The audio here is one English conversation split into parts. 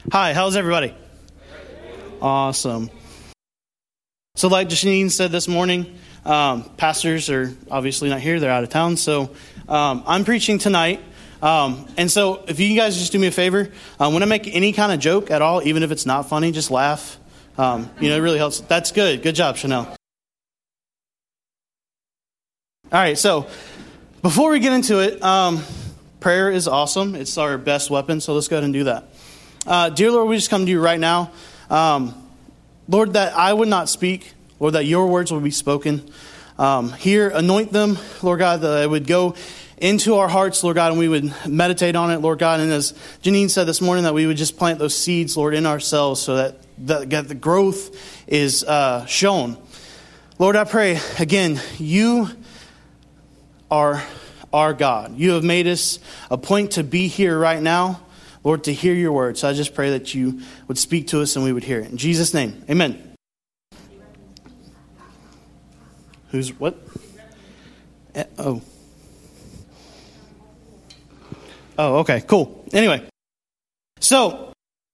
Hi, how's everybody? Awesome. So like Janine said this morning, pastors are obviously not here. They're out of town. So I'm preaching tonight. And so if you guys just do me a favor, when I make any kind of joke at all, even if it's not funny, just laugh. It really helps. That's good. Good job, Chanel. All right, so before we get into it, prayer is awesome. It's our best weapon, so let's go ahead and do that. Dear Lord, we just come to you right now. Lord, that I would not speak. Lord, that your words would be spoken. Here, anoint them, Lord God, that it would go into our hearts, Lord God, and we would meditate on it, Lord God. And as Janine said this morning, that we would just plant those seeds, Lord, in ourselves so that the growth is shown. Lord, I pray, again, you are our God. You have made us a point to be here right now, Lord, to hear your word. So I just pray that you would speak to us and we would hear it. In Jesus' name, amen. Who's what? Oh, okay, cool. Anyway, so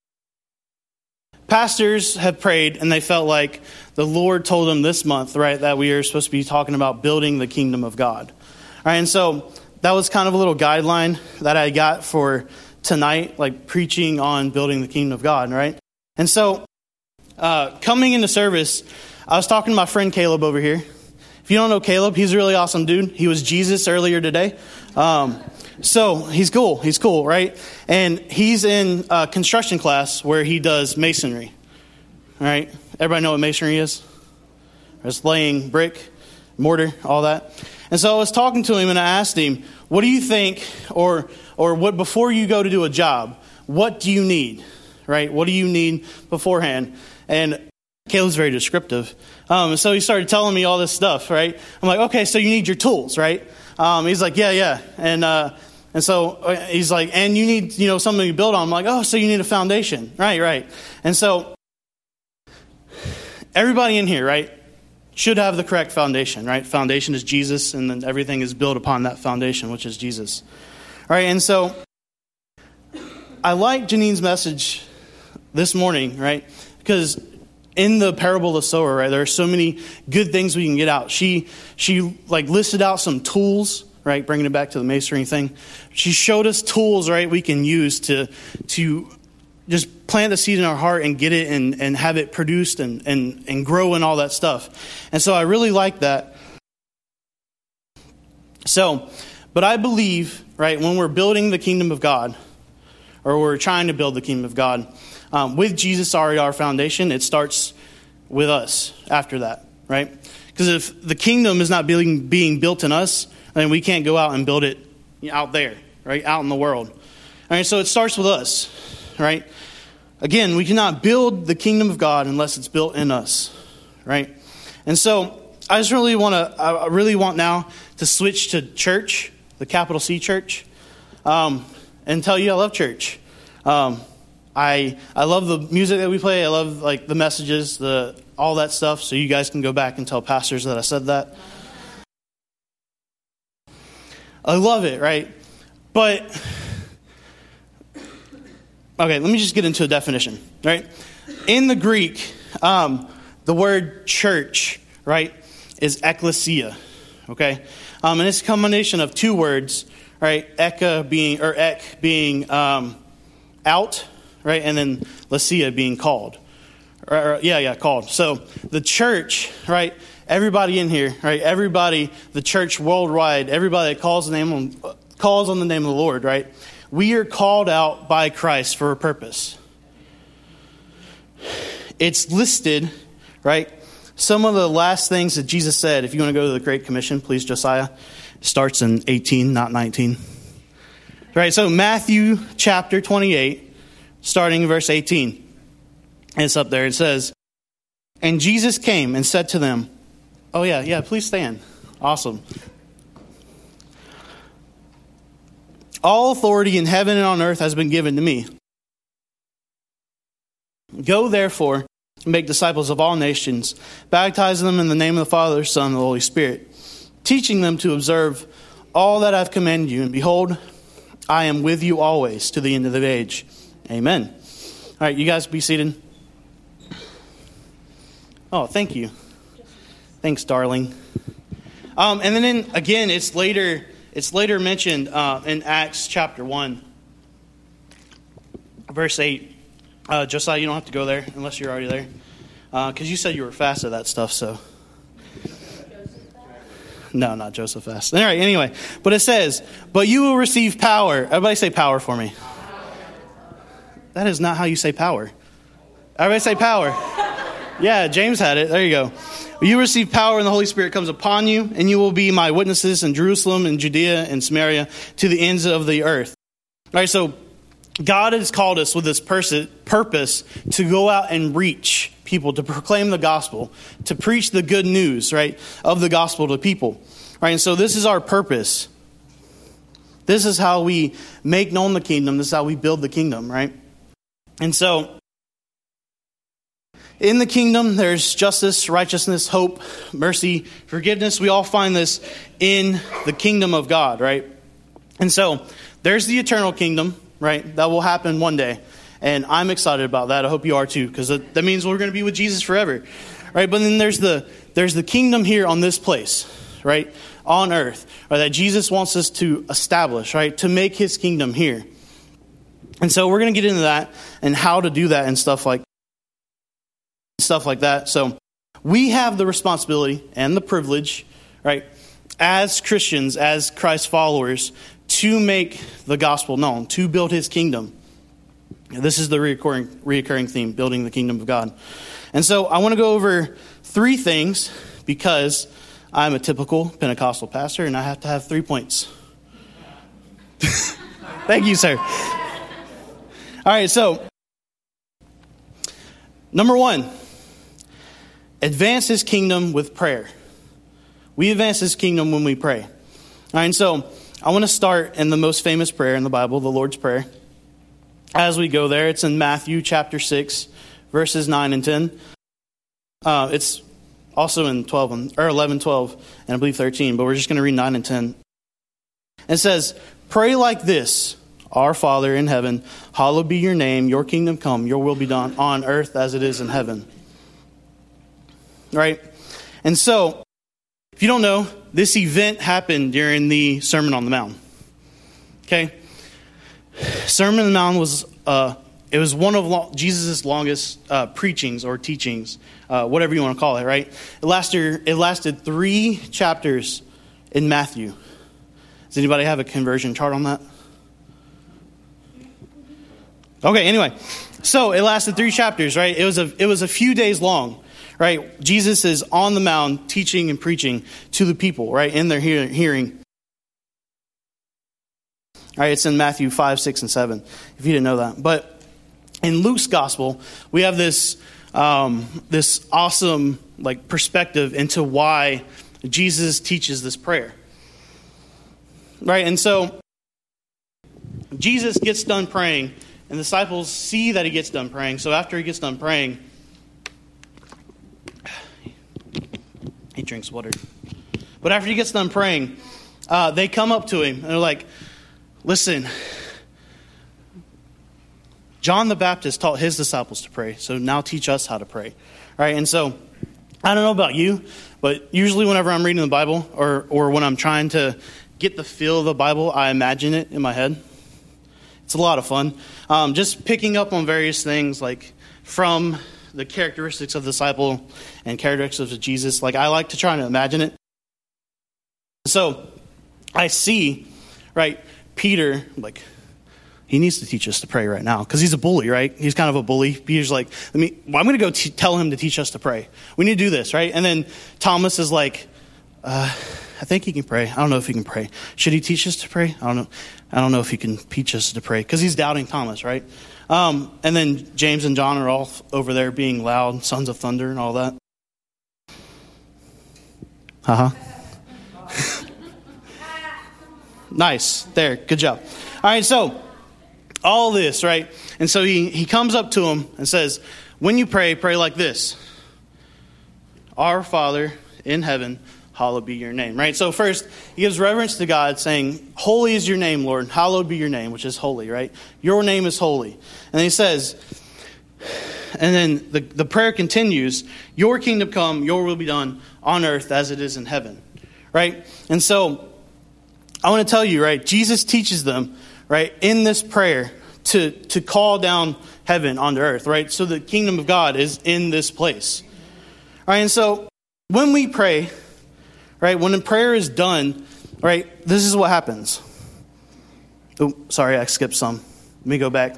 pastors have prayed and they felt like the Lord told them this month, right, that we are supposed to be talking about building the kingdom of God. All right, and so that was kind of a little guideline that I got for tonight, like preaching on building the kingdom of God, right? And so coming into service, I was talking to my friend Caleb over here. If you don't know Caleb, he's a really awesome dude. He was Jesus earlier today. So he's cool, right? And he's in construction class where he does masonry, all right? Everybody know what masonry is? It's laying brick, mortar, all that. And so I was talking to him and I asked him, what do you think, or what before you go to do a job, what do you need, right? What do you need beforehand? And Caleb's very descriptive. So he started telling me all this stuff, right? I'm like, okay, so you need your tools, right? He's like, yeah. And so he's like, and you need, something to build on. I'm like, oh, so you need a foundation. Right. And so everybody in here, right, should have the correct foundation, right? Foundation is Jesus, and then everything is built upon that foundation, which is Jesus. All right, and so I like Janine's message this morning, right? Because in the parable of the sower, right, there are so many good things we can get out. She like listed out some tools, right, bringing it back to the masonry thing. She showed us tools, right, we can use to just plant the seed in our heart and get it and have it produced and grow and all that stuff. And so I really like that. So, but I believe, right, when we're building the kingdom of God, or we're trying to build the kingdom of God, with Jesus already our foundation, it starts with us after that, right? Because if the kingdom is not being built in us, then we can't go out and build it out there, right, out in the world. All right, so it starts with us, right? Again, we cannot build the kingdom of God unless it's built in us, right? And so I really want now to switch to church, the capital C church, and tell you I love church. I love the music that we play. I love like the messages, all that stuff. So you guys can go back and tell pastors that I said that. I love it, right? But okay, let me just get into a definition, right? In the Greek, the word church, right, is ekklesia, okay? And it's a combination of two words, right? Ek being out, right? And then lesia being called. Called. So the church, right? Everybody in here, right? Everybody, the church worldwide, everybody that calls on the name of the Lord, right? We are called out by Christ for a purpose. It's listed, right? Some of the last things that Jesus said, if you want to go to the Great Commission, please, Josiah, starts in 18, not 19. Right, so Matthew chapter 28, starting in verse 18. And it's up there. It says, and Jesus came and said to them, oh yeah, please stand. Awesome. All authority in heaven and on earth has been given to me. Go therefore and make disciples of all nations, baptizing them in the name of the Father, the Son, and the Holy Spirit, teaching them to observe all that I've commanded you. And behold, I am with you always to the end of the age. Amen. right, you guys be seated. Oh, thank you. Thanks, darling. And then again, it's later mentioned in Acts chapter 1, verse 8. Josiah, you don't have to go there unless you're already there. Because you said you were fast at that stuff, so. No, not Joseph fast. All right, anyway. But it says, but you will receive power. Everybody say power for me. That is not how you say power. Everybody say power. Yeah, James had it. There you go. You receive power and the Holy Spirit comes upon you, and you will be my witnesses in Jerusalem and Judea and Samaria to the ends of the earth. All right, so God has called us with this purpose to go out and reach people, to proclaim the gospel, to preach the good news, right, of the gospel to people. Right, and so this is our purpose. This is how we make known the kingdom. This is how we build the kingdom, right? And so in the kingdom, there's justice, righteousness, hope, mercy, forgiveness. We all find this in the kingdom of God, right? And so there's the eternal kingdom, right? That will happen one day. And I'm excited about that. I hope you are too, because that means we're going to be with Jesus forever, right? But then there's the kingdom here on this place, right? On earth, right? That Jesus wants us to establish, right? To make his kingdom here. And so we're going to get into that and how to do that and stuff like that. So we have the responsibility and the privilege, right, as Christians, as Christ followers, to make the gospel known, to build his kingdom. This is the reoccurring theme, building the kingdom of God. And so I want to go over 3 things because I'm a typical Pentecostal pastor and I have to have 3 points. Thank you, sir. All right, so number 1, advance his kingdom with prayer. We advance his kingdom when we pray. All right, and so I want to start in the most famous prayer in the Bible, the Lord's Prayer. As we go there, it's in Matthew chapter 6, verses 9 and 10. It's also in 11, 12, and I believe 13, but we're just going to read 9 and 10. It says, pray like this, our Father in heaven, hallowed be your name, your kingdom come, your will be done on earth as it is in heaven. Right? And so, if you don't know, this event happened during the Sermon on the Mount. Okay? Sermon on the Mount was it was one of Jesus' longest preachings or teachings, whatever you want to call it, right? It lasted 3 chapters in Matthew. Does anybody have a conversion chart on that? Okay, anyway. So it lasted 3 chapters, right? It was a few days long, right? Jesus is on the mountain teaching and preaching to the people, right? In their hearing. All right, it's in Matthew 5, 6, and 7, if you didn't know that. But in Luke's gospel, we have this awesome perspective into why Jesus teaches this prayer. Right, and so Jesus gets done praying, and the disciples see that he gets done praying. So after he gets done praying, he drinks water. But after he gets done praying, they come up to him, and they're like, listen, John the Baptist taught his disciples to pray, so now teach us how to pray. All right, and so I don't know about you, but usually whenever I'm reading the Bible or when I'm trying to get the feel of the Bible, I imagine it in my head. It's a lot of fun. Just picking up on various things like from the characteristics of the disciple and characteristics of Jesus. I like to try to imagine it. So I see, right, Peter, he needs to teach us to pray right now because he's a bully, right? He's kind of a bully. Peter's like, I'm going to go tell him to teach us to pray. We need to do this, right? And then Thomas is like, I think he can pray. I don't know if he can pray. Should he teach us to pray? I don't know. I don't know if he can teach us to pray because he's doubting Thomas, right? And then James and John are all over there being loud, sons of thunder and all that. Nice. There. Good job. All right. So all this, right? And so he comes up to him and says, when you pray, pray like this. Our Father in heaven, hallowed be your name, right? So first, he gives reverence to God, saying, holy is your name, Lord. Hallowed be your name, which is holy, right? Your name is holy. And he says, and then the prayer continues, your kingdom come, your will be done on earth as it is in heaven, right? And so I want to tell you, right, Jesus teaches them, right, in this prayer to call down heaven onto earth, right? So the kingdom of God is in this place. All right, and so when we pray, right, when the prayer is done, right, this is what happens. Oh, sorry, I skipped some. Let me go back.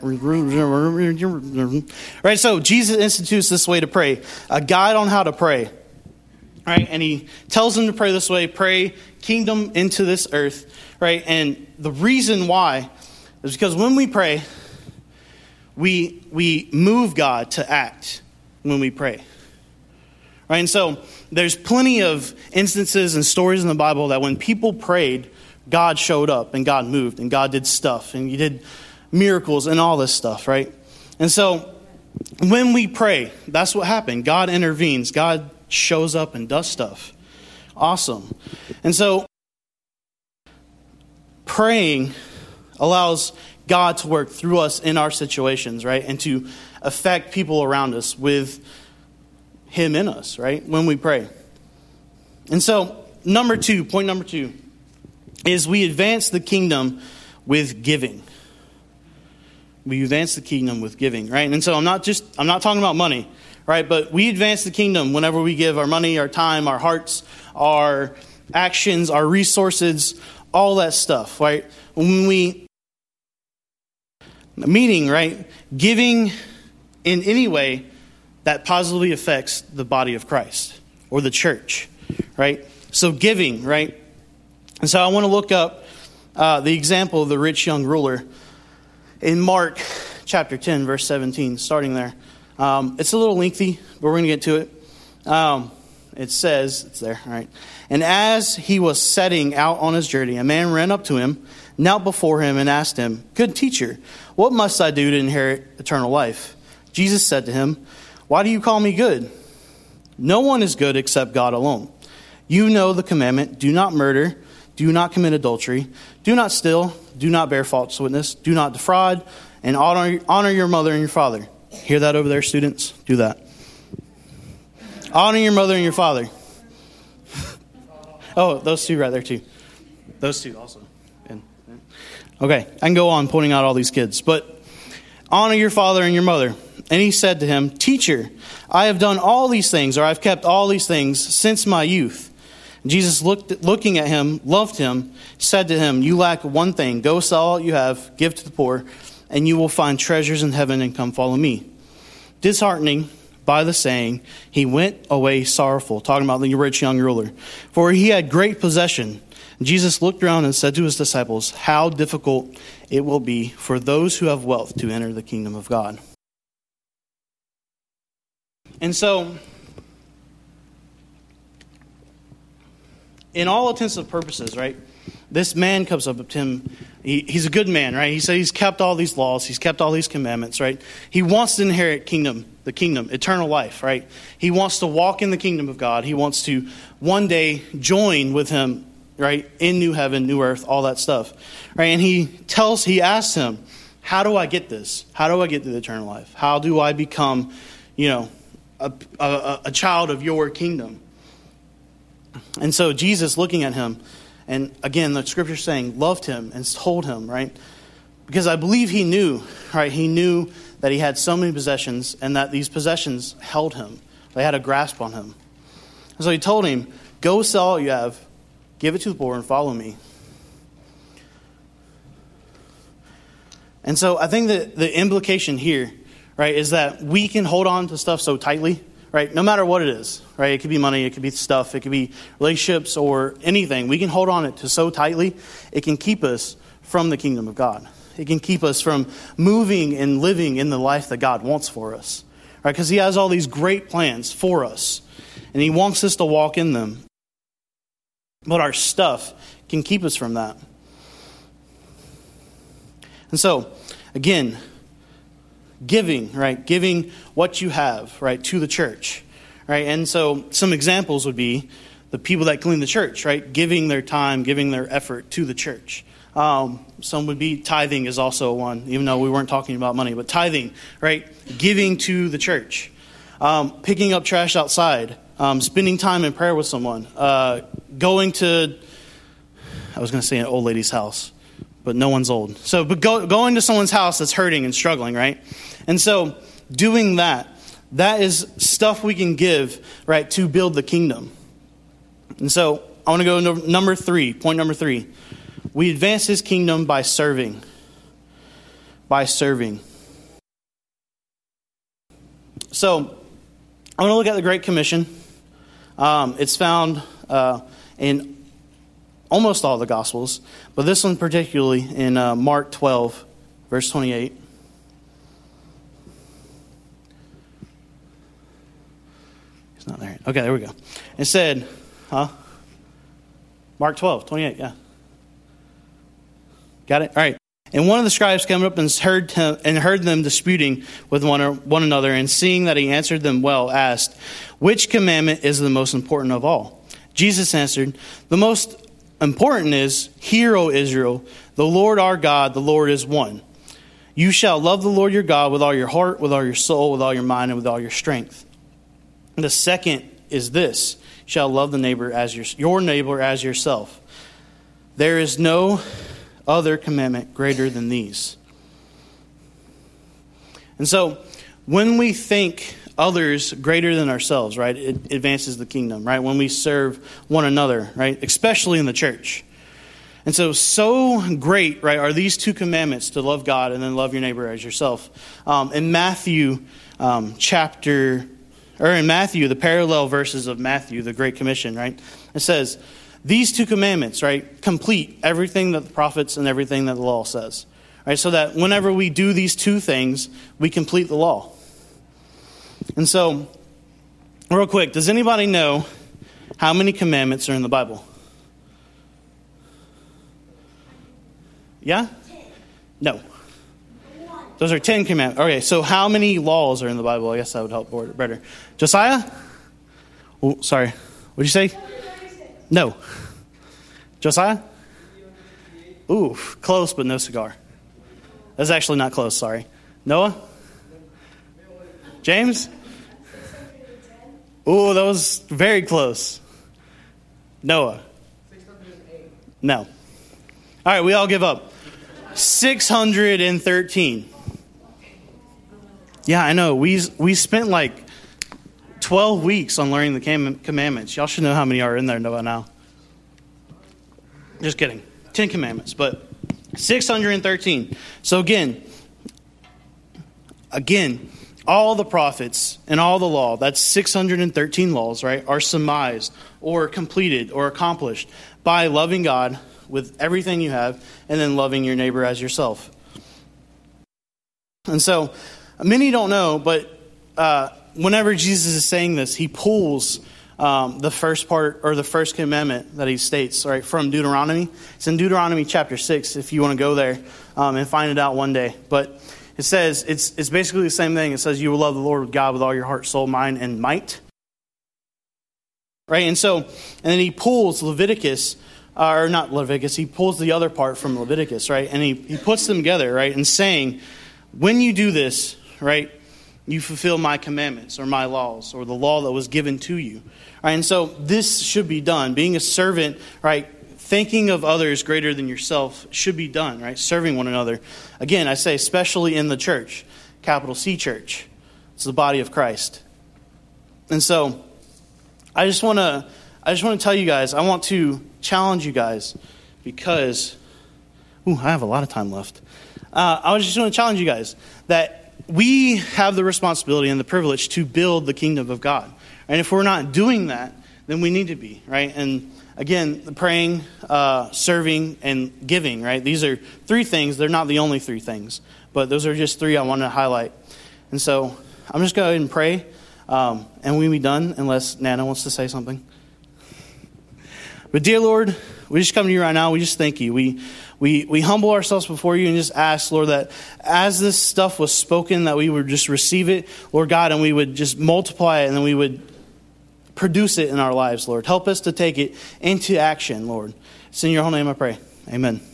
Right, so Jesus institutes this way to pray, a guide on how to pray. Right, and he tells them to pray this way, pray kingdom into this earth. Right, and the reason why is because when we pray, we move God to act when we pray. Right, and so there's plenty of instances and stories in the Bible that when people prayed, God showed up and God moved and God did stuff and he did miracles and all this stuff, right? And so when we pray, that's what happened. God intervenes. God shows up and does stuff. Awesome. And so praying allows God to work through us in our situations, right? And to affect people around us with him in us, right? When we pray. And so point number two is we advance the kingdom with giving. We advance the kingdom with giving, right? And so I'm not talking about money, right? But we advance the kingdom whenever we give our money, our time, our hearts, our actions, our resources, all that stuff, right? Meaning, right? Giving in any way that positively affects the body of Christ or the church, right? So giving, right? And so I want to look up the example of the rich young ruler in Mark chapter 10, verse 17, starting there. It's a little lengthy, but we're going to get to it. It says, it's there, all right. And as he was setting out on his journey, a man ran up to him, knelt before him, and asked him, "Good teacher, what must I do to inherit eternal life?" Jesus said to him, "Why do you call me good? No one is good except God alone. You know the commandment, do not murder, do not commit adultery, do not steal, do not bear false witness, do not defraud, and honor your mother and your father." Hear that over there, students? Do that. Honor your mother and your father. Oh, those two right there too. Those two also. Okay, I can go on pointing out all these kids. But honor your father and your mother. And he said to him, "Teacher, I have done all these things, or I've kept all these things since my youth." Jesus, looking at him, loved him, said to him, "You lack one thing. Go sell all you have, give to the poor, and you will find treasures in heaven, and come follow me." Disheartening by the saying, he went away sorrowful, talking about the rich young ruler, for he had great possession. Jesus looked around and said to his disciples, "How difficult it will be for those who have wealth to enter the kingdom of God." And so, in all intents and purposes, right, this man comes up to him. He's a good man, right? He said he's kept all these laws. He's kept all these commandments, right? He wants to inherit the kingdom, eternal life, right? He wants to walk in the kingdom of God. He wants to one day join with him, right, in new heaven, new earth, all that stuff, right? And he asks him, "How do I get this? How do I get to the eternal life? How do I become, a child of your kingdom?" And so Jesus, looking at him, and again, the scripture saying, loved him and told him, right? Because I believe he knew, right? He knew that he had so many possessions and that these possessions held him. They had a grasp on him. And so he told him, "Go sell all you have, give it to the poor, and follow me." And so I think that the implication here, right, is that we can hold on to stuff so tightly, right? No matter what it is, right? It could be money, it could be stuff, it could be relationships or anything. We can hold on it to so tightly, it can keep us from the kingdom of God. It can keep us from moving and living in the life that God wants for us, right? Because he has all these great plans for us, and he wants us to walk in them. But our stuff can keep us from that. And so, again, giving, right? Giving what you have, right, to the church, right? And so some examples would be the people that clean the church, right? Giving their time, giving their effort to the church. Some would be tithing is also one, even though we weren't talking about money. But tithing, right? Giving to the church. Picking up trash outside. Spending time in prayer with someone. Going to, I was going to say an old lady's house, but no one's old. So, but going to someone's house that's hurting and struggling, right? And so doing that is stuff we can give, right, to build the kingdom. And so I want to go to number 3, point number 3. We advance his kingdom by serving. By serving. So I want to look at the Great Commission. It's found in almost all the Gospels, but this one particularly in Mark 12, verse 28. It's not there. Okay, there we go. It said, Mark 12, 28, yeah. Got it? All right. And one of the scribes came up and heard them disputing with one another, and seeing that he answered them well, asked, "Which commandment is the most important of all?" Jesus answered, "The most important is, Hear, O Israel, the Lord our God, the Lord is one. You shall love the Lord your God with all your heart, with all your soul, with all your mind, and with all your strength. And the second is this, you shall love the neighbor as your neighbor as yourself. There is no other commandment greater than these." And so when we think others greater than ourselves, right, it advances the kingdom, right? When we serve one another, right, especially in the church. And so great, right, are these 2 commandments to love God and then love your neighbor as yourself. In Matthew in Matthew, the parallel verses of Matthew, the Great Commission, right, it says, these 2 commandments, right, complete everything that the prophets and everything that the law says. Right, so that whenever we do these 2 things, we complete the law. And so, real quick, does anybody know how many commandments are in the Bible? Yeah? No. Those are 10 commandments. Okay, so how many laws are in the Bible? I guess that would help better. Josiah? Oh, sorry. What'd you say? No. Josiah? Ooh, close, but no cigar. That's actually not close, sorry. Noah? James? Ooh, that was very close. Noah? No. All right, we all give up. 613. Yeah, I know. We spent like 12 weeks on learning the commandments. Y'all should know how many are in there now. Just kidding. 10 commandments, but 613. So again, all the prophets and all the law, that's 613 laws, right, are surmised or completed or accomplished by loving God with everything you have and then loving your neighbor as yourself. And so many don't know, but whenever Jesus is saying this, he pulls the first part or the first commandment that he states, right, from Deuteronomy. It's in Deuteronomy chapter 6 if you want to go there and find it out one day. But it says, it's basically the same thing. It says you will love the Lord God with all your heart, soul, mind, and might. Right? And then he pulls Leviticus, or not Leviticus, he pulls the other part from Leviticus, right? And he puts them together, right? And saying, when you do this, right, you fulfill my commandments or my laws or the law that was given to you. Right? And so this should be done. Being a servant, right, thinking of others greater than yourself should be done, right? Serving one another. Again, I say especially in the church, capital C church. It's the body of Christ. And so I just want to tell you guys, I want to challenge you guys because I have a lot of time left. I just want to challenge you guys that we have the responsibility and the privilege to build the kingdom of God. And if we're not doing that, then we need to be, right? And again, the praying, serving, and giving, right? These are 3 things. They're not the only 3 things, but those are just 3 I want to highlight. And so I'm just going to go ahead and pray, and we'll be done unless Nana wants to say something. But dear Lord, we just come to you right now. We just thank you. We humble ourselves before you and just ask, Lord, that as this stuff was spoken, that we would just receive it, Lord God, and we would just multiply it, and then we would produce it in our lives, Lord. Help us to take it into action, Lord. It's in your whole name I pray. Amen.